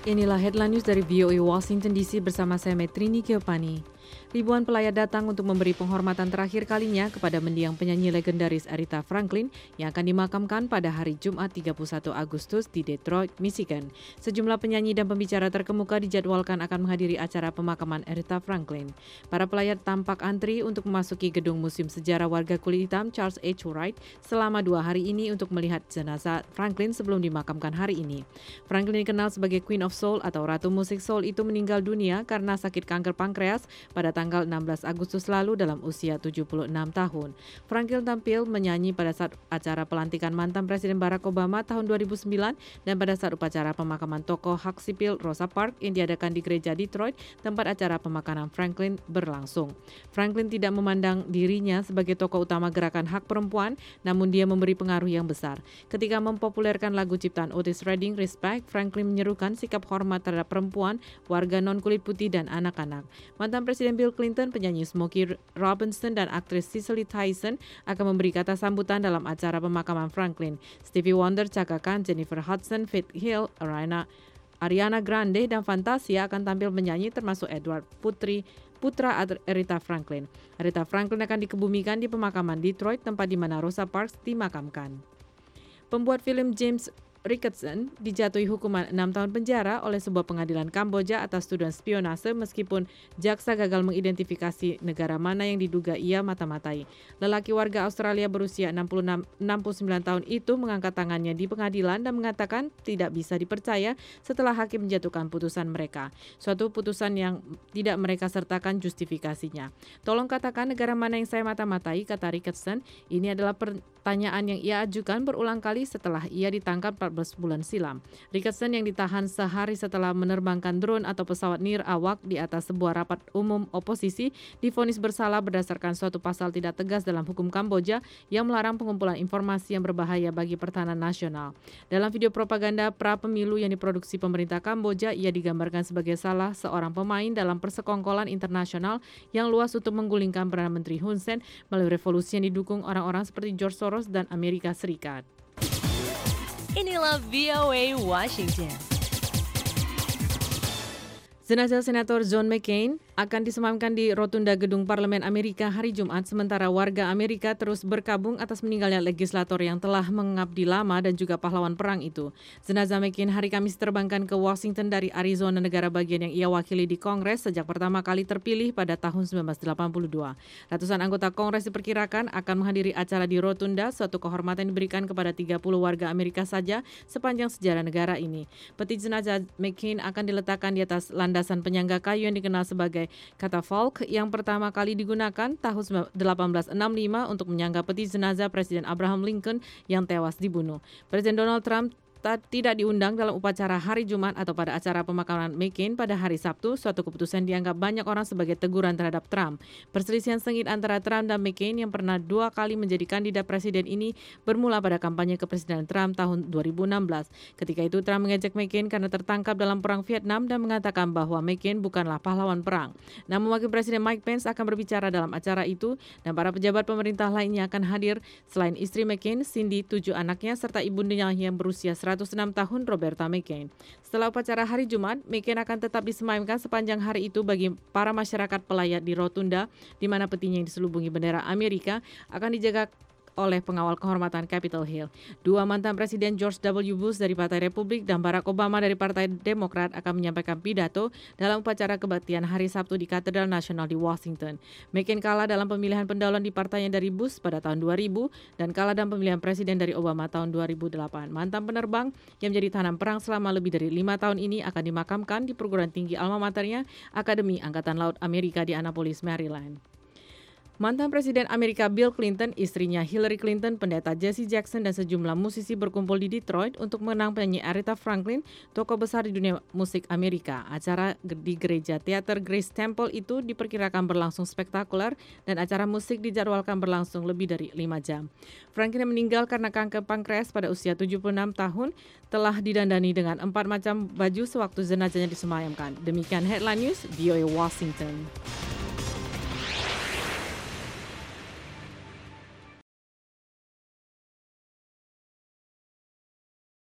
Inilah headline news dari VOA Washington DC bersama saya Metrini Keopani. Ribuan pelayat datang untuk memberi penghormatan terakhir kalinya kepada mendiang penyanyi legendaris Aretha Franklin yang akan dimakamkan pada hari Jumat 31 Agustus di Detroit, Michigan. Sejumlah penyanyi dan pembicara terkemuka dijadwalkan akan menghadiri acara pemakaman Aretha Franklin. Para pelayat tampak antri untuk memasuki gedung Museum Sejarah Warga Kulit Hitam Charles H. Wright selama 2 hari ini untuk melihat jenazah Franklin sebelum dimakamkan hari ini. Franklin dikenal sebagai Queen of Soul atau Ratu Musik Soul itu meninggal dunia karena sakit kanker pankreas pada tanggal 16 Agustus lalu dalam usia 76 tahun. Franklin tampil menyanyi pada saat acara pelantikan mantan Presiden Barack Obama tahun 2009 dan pada saat upacara pemakaman tokoh hak sipil Rosa Parks yang diadakan di gereja Detroit, tempat acara pemakaman Franklin berlangsung. Franklin tidak memandang dirinya sebagai tokoh utama gerakan hak perempuan, namun dia memberi pengaruh yang besar. Ketika mempopulerkan lagu ciptaan Otis Redding, Respect, Franklin menyerukan sikap hormat terhadap perempuan, warga non-kulit putih, dan anak-anak. Mantan Presiden Bill Clinton, penyanyi Smokey Robinson, dan aktris Cicely Tyson akan memberi kata sambutan dalam acara pemakaman Franklin. Stevie Wonder, Chaka Khan, Jennifer Hudson, Faith Hill, Ariana Grande, dan Fantasia akan tampil menyanyi termasuk Edward putra Aretha Franklin. Aretha Franklin akan dikebumikan di pemakaman Detroit, tempat di mana Rosa Parks dimakamkan. Pembuat film James Richardson dijatuhi hukuman 6 tahun penjara oleh sebuah pengadilan Kamboja atas tuduhan spionase meskipun jaksa gagal mengidentifikasi negara mana yang diduga ia mata-matai. Lelaki warga Australia berusia 69 tahun itu mengangkat tangannya di pengadilan dan mengatakan tidak bisa dipercaya setelah hakim menjatuhkan putusan mereka. Suatu putusan yang tidak mereka sertakan justifikasinya. Tolong katakan negara mana yang saya mata-matai, kata Richardson. Ini adalah pertanyaan yang ia ajukan berulang kali setelah ia ditangkap 14 bulan silam. Richardson yang ditahan sehari setelah menerbangkan drone atau pesawat nirawak di atas sebuah rapat umum oposisi divonis bersalah berdasarkan suatu pasal tidak tegas dalam hukum Kamboja yang melarang pengumpulan informasi yang berbahaya bagi pertahanan nasional. Dalam video propaganda pra-pemilu yang diproduksi pemerintah Kamboja, ia digambarkan sebagai salah seorang pemain dalam persekongkolan internasional yang luas untuk menggulingkan Perdana Menteri Hun Sen melalui revolusi yang didukung orang-orang seperti George Soros dan Amerika Serikat. Inilah VOA Washington. Jenazah Senator John McCain akan disemayamkan di rotunda gedung Parlemen Amerika hari Jumat, sementara warga Amerika terus berkabung atas meninggalnya legislator yang telah mengabdi lama dan juga pahlawan perang itu. Jenazah McCain hari Kamis terbangkan ke Washington dari Arizona, negara bagian yang ia wakili di Kongres sejak pertama kali terpilih pada tahun 1982. Ratusan anggota Kongres diperkirakan akan menghadiri acara di rotunda, suatu kehormatan diberikan kepada 30 warga Amerika saja sepanjang sejarah negara ini. Peti jenazah McCain akan diletakkan di atas landasan penyangga kayu yang dikenal sebagai catafalque yang pertama kali digunakan tahun 1865 untuk menyangga peti jenazah Presiden Abraham Lincoln yang tewas dibunuh. Presiden Donald Trump tidak diundang dalam upacara hari Jumat atau pada acara pemakaman McCain pada hari Sabtu, suatu keputusan dianggap banyak orang sebagai teguran terhadap Trump. Perselisihan sengit antara Trump dan McCain yang pernah 2 kali menjadi kandidat presiden ini bermula pada kampanye kepresidenan Trump tahun 2016. Ketika itu Trump mengejek McCain karena tertangkap dalam perang Vietnam dan mengatakan bahwa McCain bukanlah pahlawan perang. Namun Wakil Presiden Mike Pence akan berbicara dalam acara itu dan para pejabat pemerintah lainnya akan hadir selain istri McCain, Cindy, 7 anaknya serta ibundanya yang berusia 106 tahun, Roberta McCain. Setelah upacara hari Jumat, McCain akan tetap disemayamkan sepanjang hari itu bagi para masyarakat pelayat di rotunda, di mana petinya yang diselubungi bendera Amerika akan dijaga oleh pengawal kehormatan Capitol Hill. 2 mantan Presiden George W. Bush dari Partai Republik dan Barack Obama dari Partai Demokrat akan menyampaikan pidato dalam upacara kebaktian hari Sabtu di Katedral Nasional di Washington. McCain kalah dalam pemilihan pendahuluan di partainya dari Bush pada tahun 2000 dan kalah dalam pemilihan presiden dari Obama tahun 2008. Mantan penerbang yang menjadi tahanan perang selama lebih dari 5 tahun ini akan dimakamkan di perguruan tinggi alma maternya, Akademi Angkatan Laut Amerika di Annapolis, Maryland. Mantan Presiden Amerika Bill Clinton, istrinya Hillary Clinton, pendeta Jesse Jackson, dan sejumlah musisi berkumpul di Detroit untuk mengenang penyanyi Aretha Franklin, tokoh besar di dunia musik Amerika. Acara di gereja teater Grace Temple itu diperkirakan berlangsung spektakuler dan acara musik dijadwalkan berlangsung lebih dari 5 jam. Franklin meninggal karena kanker pankreas pada usia 76 tahun, telah didandani dengan 4 macam baju sewaktu jenazahnya disemayamkan. Demikian Headline News, VOA Washington.